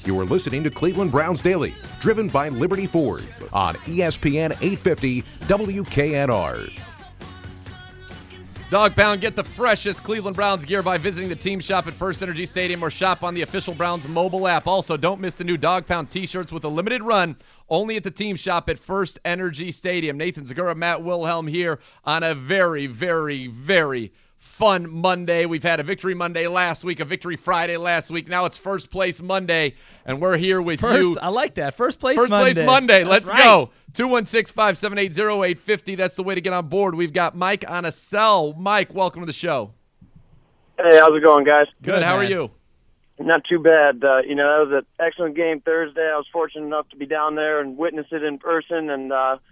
You are listening to Cleveland Browns Daily, driven by Liberty Ford on ESPN 850 WKNR. Dog Pound, get the freshest Cleveland Browns gear by visiting the team shop at First Energy Stadium or shop on the official Browns mobile app. Also, don't miss the new Dog Pound t-shirts with a limited run only at the team shop at First Energy Stadium. Nathan Zegura, Matt Wilhelm here on a very, very, very fun Monday. We've had a Victory Monday last week, a Victory Friday last week. Now it's First Place Monday, and we're here with you. I like that. First Place Monday. Let's right. go. 216-578-0850. That's the way to get on board. We've got Mike on a cell. Mike, welcome to the show. Hey, how's it going, guys? Good. How are you? Not too bad. That was an excellent game Thursday. I was fortunate enough to be down there and witness it in person and,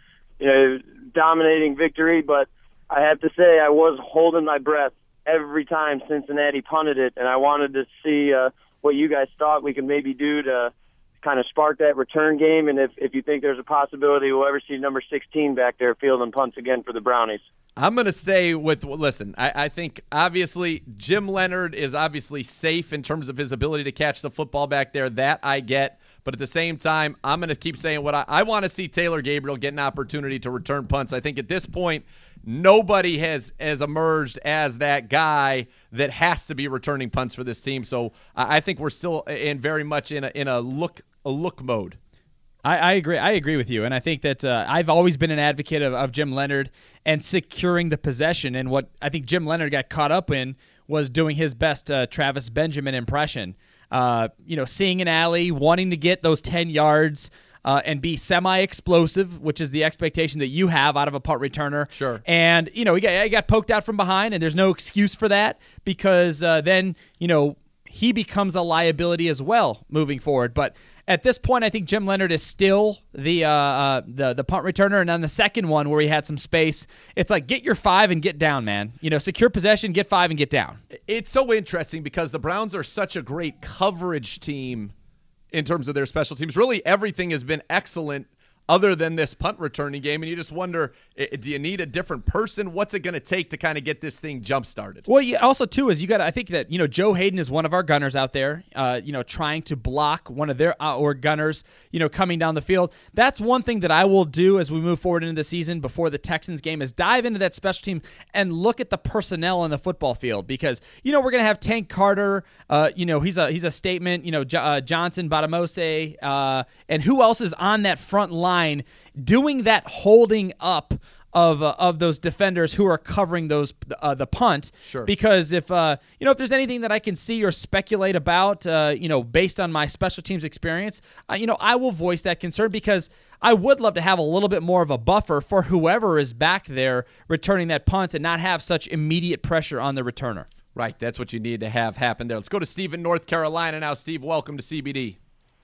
dominating victory. But I have to say I was holding my breath every time Cincinnati punted it, and I wanted to see what you guys thought we could maybe do to kind of spark that return game, and if you think there's a possibility we'll ever see number 16 back there fielding punts again for the Brownies. I'm going to stay with, listen, I think obviously Jim Leonard is obviously safe in terms of his ability to catch the football back there. That I get. But at the same time, I'm going to keep saying what I want to see Taylor Gabriel get an opportunity to return punts. I think at this point, nobody has emerged as that guy that has to be returning punts for this team. So I think we're still very much in a look mode. I agree. I agree with you, and I think that I've always been an advocate of Jim Leonard and securing the possession. And what I think Jim Leonard got caught up in was doing his best Travis Benjamin impression. Seeing an alley, wanting to get those 10 yards and be semi-explosive, which is the expectation that you have out of a punt returner. Sure. And, he got poked out from behind, and there's no excuse for that because then, he becomes a liability as well moving forward. But at this point, I think Jim Leonard is still the punt returner. And on the second one where he had some space, it's like get your 5 and get down, man. Secure possession, get 5 and get down. It's so interesting because the Browns are such a great coverage team in terms of their special teams. Really, everything has been excellent other than this punt returning game, and you just wonder, do you need a different person? What's it going to take to kind of get this thing jump-started? Well, also, too, is I think that, Joe Hayden is one of our gunners out there, trying to block one of their or gunners, coming down the field. That's one thing that I will do as we move forward into the season before the Texans game is dive into that special team and look at the personnel on the football field because, we're going to have Tank Carter, he's a statement, Johnson, Badamose, and who else is on that front line doing that holding up of those defenders who are covering those the punt. Sure. Because if there's anything that I can see or speculate about, based on my special teams experience, I will voice that concern because I would love to have a little bit more of a buffer for whoever is back there returning that punt and not have such immediate pressure on the returner. Right, that's what you need to have happen there. Let's go to Steve in North Carolina now. Steve, welcome to CBD.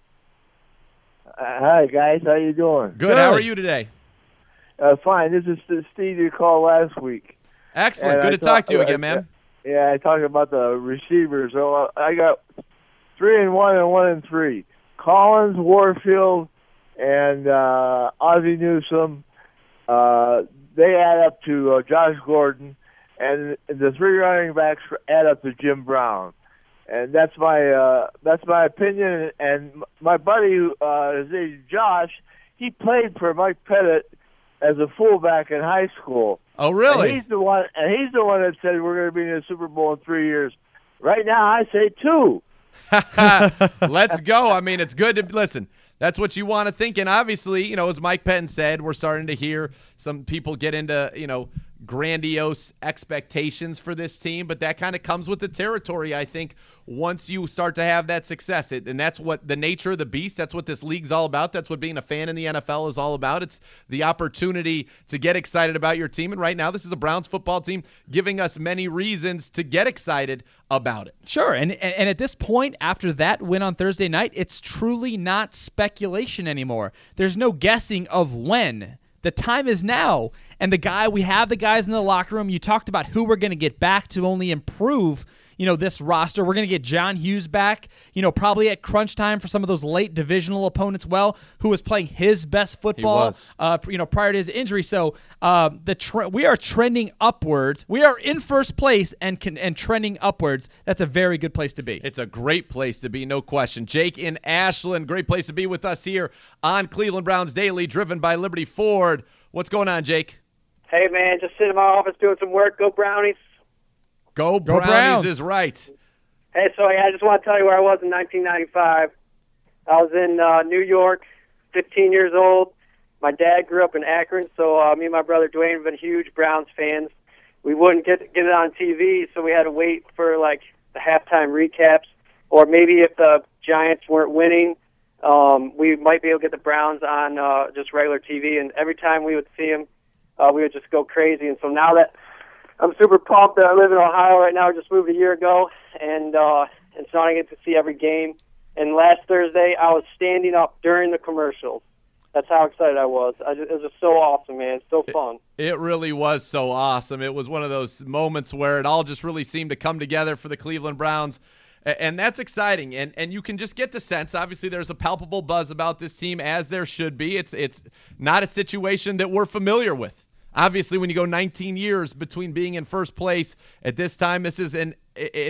Hi, guys. How you doing? Good. How are you today? Fine. This is Steve you called last week. Excellent. Good to talk to you again, man. Yeah, I talked about the receivers. So I got 3-1 and 1-3. Collins, Warfield, and Ozzie Newsome. They add up to Josh Gordon, and the 3 running backs add up to Jim Brown. And that's my opinion. And my buddy, his name is Josh, he played for Mike Pettit as a fullback in high school. Oh, really? And he's the one that said we're going to be in the Super Bowl in 3 years. Right now, I say 2. Let's go. I mean, it's good to listen. That's what you want to think. And obviously, as Mike Pettin said, we're starting to hear some people get into, grandiose expectations for this team, but that kind of comes with the territory, I think, once you start to have that success. And that's what the nature of the beast, that's what this league's all about. That's what being a fan in the NFL is all about. It's the opportunity to get excited about your team. And right now, this is a Browns football team giving us many reasons to get excited about it. Sure. And at this point, after that win on Thursday night, it's truly not speculation anymore. There's no guessing of when. The time is now. And we have the guys in the locker room. You talked about who we're going to get back to only improve, this roster. We're going to get John Hughes back, probably at crunch time for some of those late divisional opponents, who was playing his best football, prior to his injury. So we are trending upwards. We are in first place and trending upwards. That's a very good place to be. It's a great place to be, no question. Jake in Ashland, great place to be with us here on Cleveland Browns Daily, driven by Liberty Ford. What's going on, Jake? Hey, man, just sitting in my office doing some work. Go Brownies. Go Brownies is right. Hey, so I just want to tell you where I was in 1995. I was in New York, 15 years old. My dad grew up in Akron, so me and my brother Dwayne have been huge Browns fans. We wouldn't get it on TV, so we had to wait for, like, the halftime recaps. Or maybe if the Giants weren't winning, we might be able to get the Browns on just regular TV. And every time we would see them, we would just go crazy. And so now that I'm super pumped that I live in Ohio right now, I just moved a year ago, and so I get to see every game. And last Thursday, I was standing up during the commercials. That's how excited I was. It was just so awesome, man. So fun. It really was so awesome. It was one of those moments where it all just really seemed to come together for the Cleveland Browns. And that's exciting. And you can just get the sense, obviously there's a palpable buzz about this team, as there should be. It's not a situation that we're familiar with. Obviously, when you go 19 years between being in first place at this time, it is an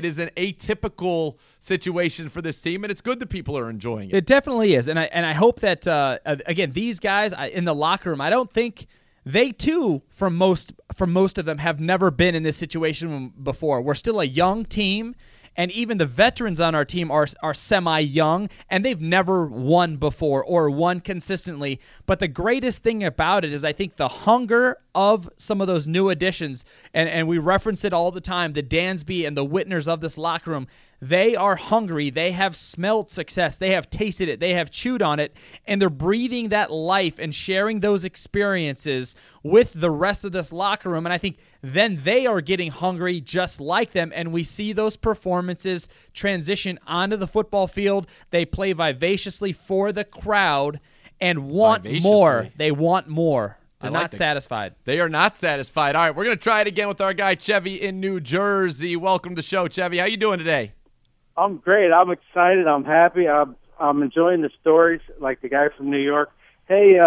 atypical situation for this team, and it's good that people are enjoying it. It definitely is, and I hope that again, these guys in the locker room, I don't think they too, for most of them, have never been in this situation before. We're still a young team. And even the veterans on our team are semi-young, and they've never won before or won consistently. But the greatest thing about it is I think the hunger of some of those new additions, and we reference it all the time, the Dansby and the Whitners of this locker room, they are hungry. They have smelled success. They have tasted it. They have chewed on it, and they're breathing that life and sharing those experiences with the rest of this locker room. And I think then they are getting hungry just like them, and we see those performances transition onto the football field. They play vivaciously for the crowd and want more. They want more. They're not satisfied. They are not satisfied. All right, we're going to try it again with our guy Chevy in New Jersey. Welcome to the show, Chevy. How you doing today? I'm great. I'm excited. I'm happy. I'm enjoying the stories, like the guy from New York. Hey,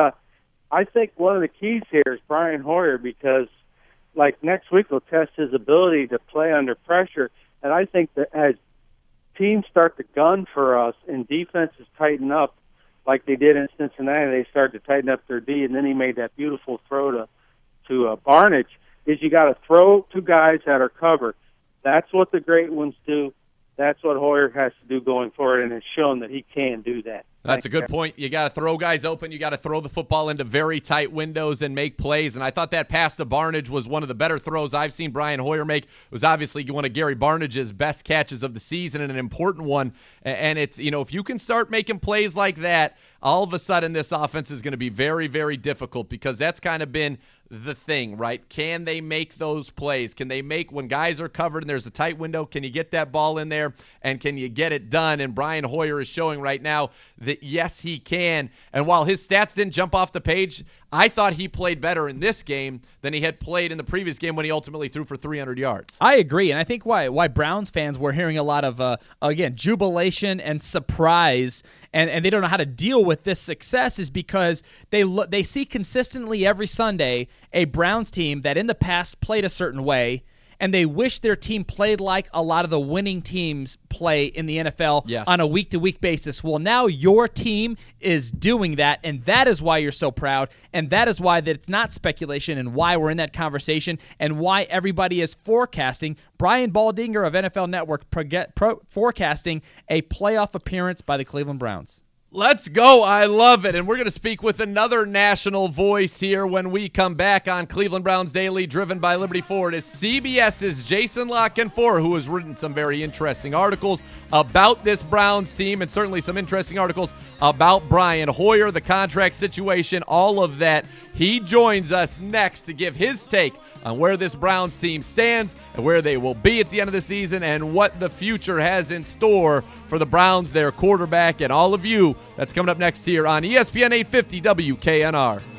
I think one of the keys here is Brian Hoyer, because, like, next week will test his ability to play under pressure. And I think that as teams start to gun for us and defenses tighten up, like they did in Cincinnati, they started to tighten up their D, and then he made that beautiful throw to Barnidge, is you got to throw to guys that are covered. That's what the great ones do. That's what Hoyer has to do going forward, and it's shown that he can do that. That's a good point. You got to throw guys open. You got to throw the football into very tight windows and make plays. And I thought that pass to Barnidge was one of the better throws I've seen Brian Hoyer make. It was obviously one of Gary Barnage's best catches of the season and an important one. And it's, if you can start making plays like that, all of a sudden this offense is going to be very, very difficult, because that's kind of been the thing, right? Can they make those plays? Can they make, when guys are covered and there's a tight window, can you get that ball in there and can you get it done? And Brian Hoyer is showing right now that yes, he can. And while his stats didn't jump off the page, I thought he played better in this game than he had played in the previous game when he ultimately threw for 300 yards. I agree, and I think why Browns fans were hearing a lot of, again, jubilation and surprise, and they don't know how to deal with this success, is because they see consistently every Sunday a Browns team that in the past played a certain way, and they wish their team played like a lot of the winning teams play in the NFL on a week-to-week basis. Well, now your team is doing that, and that is why you're so proud, and that is why that it's not speculation, and why we're in that conversation, and why everybody is forecasting, Brian Baldinger of NFL Network forecasting a playoff appearance by the Cleveland Browns. Let's go. I love it. And we're going to speak with another national voice here when we come back on Cleveland Browns Daily, driven by Liberty Ford. It's CBS's Jason La Canfora, who has written some very interesting articles about this Browns team, and certainly some interesting articles about Brian Hoyer, the contract situation, all of that. He joins us next to give his take on where this Browns team stands and where they will be at the end of the season, and what the future has in store for the Browns, their quarterback, and all of you. That's coming up next here on ESPN 850 WKNR.